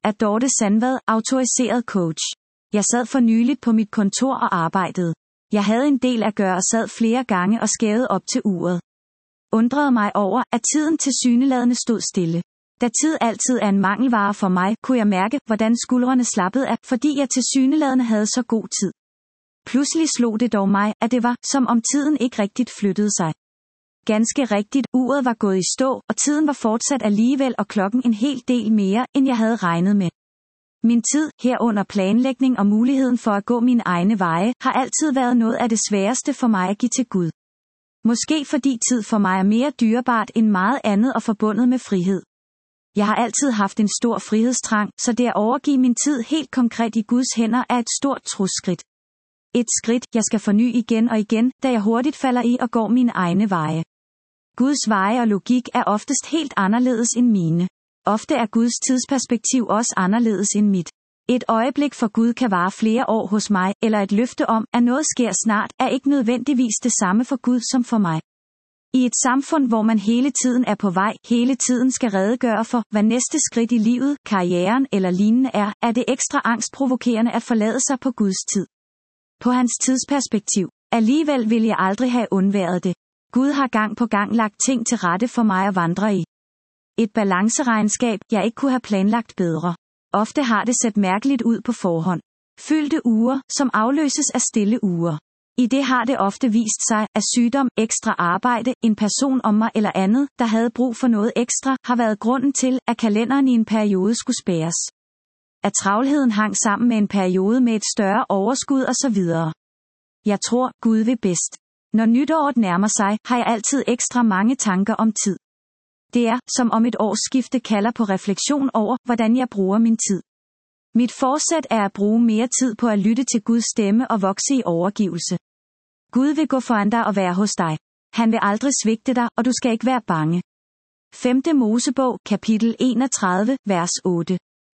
Af Dorte Sandvad, autoriseret coach. Jeg sad for nyligt på mit kontor og arbejdede. Jeg havde en del at gøre og sad flere gange og skævede op til uret. Undrede mig over, at tiden tilsyneladende stod stille. Da tid altid er en mangelvare for mig, kunne jeg mærke, hvordan skuldrene slappede af, fordi jeg tilsyneladende havde så god tid. Pludselig slog det dog mig, at det var, som om tiden ikke rigtigt flyttede sig. Ganske rigtigt, uret var gået i stå, og tiden var fortsat alligevel og klokken en hel del mere, end jeg havde regnet med. Min tid, herunder planlægning og muligheden for at gå mine egne veje, har altid været noget af det sværeste for mig at give til Gud. Måske fordi tid for mig er mere dyrebart end meget andet og forbundet med frihed. Jeg har altid haft en stor frihedstrang, så det at overgive min tid helt konkret i Guds hænder er et stort trosskridt. Et skridt, jeg skal forny igen og igen, da jeg hurtigt falder i og går mine egne veje. Guds veje og logik er oftest helt anderledes end mine. Ofte er Guds tidsperspektiv også anderledes end mit. Et øjeblik for Gud kan vare flere år hos mig, eller et løfte om, at noget sker snart, er ikke nødvendigvis det samme for Gud som for mig. I et samfund, hvor man hele tiden er på vej, hele tiden skal redegøre for, hvad næste skridt i livet, karrieren eller lignende er det ekstra angstprovokerende at forlade sig på Guds tid. På hans tidsperspektiv. Alligevel vil jeg aldrig have undværet det. Gud har gang på gang lagt ting til rette for mig at vandre i. Et balanceregnskab, jeg ikke kunne have planlagt bedre. Ofte har det set mærkeligt ud på forhånd. Fyldte uger, som afløses af stille uger. I det har det ofte vist sig, at sygdom, ekstra arbejde, en person om mig eller andet, der havde brug for noget ekstra, har været grunden til, at kalenderen i en periode skulle spærres. At travlheden hang sammen med en periode med et større overskud osv. Jeg tror, Gud vil bedst. Når nytåret nærmer sig, har jeg altid ekstra mange tanker om tid. Det er, som om et årsskifte kalder på refleksion over, hvordan jeg bruger min tid. Mit forsæt er at bruge mere tid på at lytte til Guds stemme og vokse i overgivelse. Gud vil gå foran dig og være hos dig. Han vil aldrig svigte dig, og du skal ikke være bange. 5. Mosebog, kapitel 31, vers 8.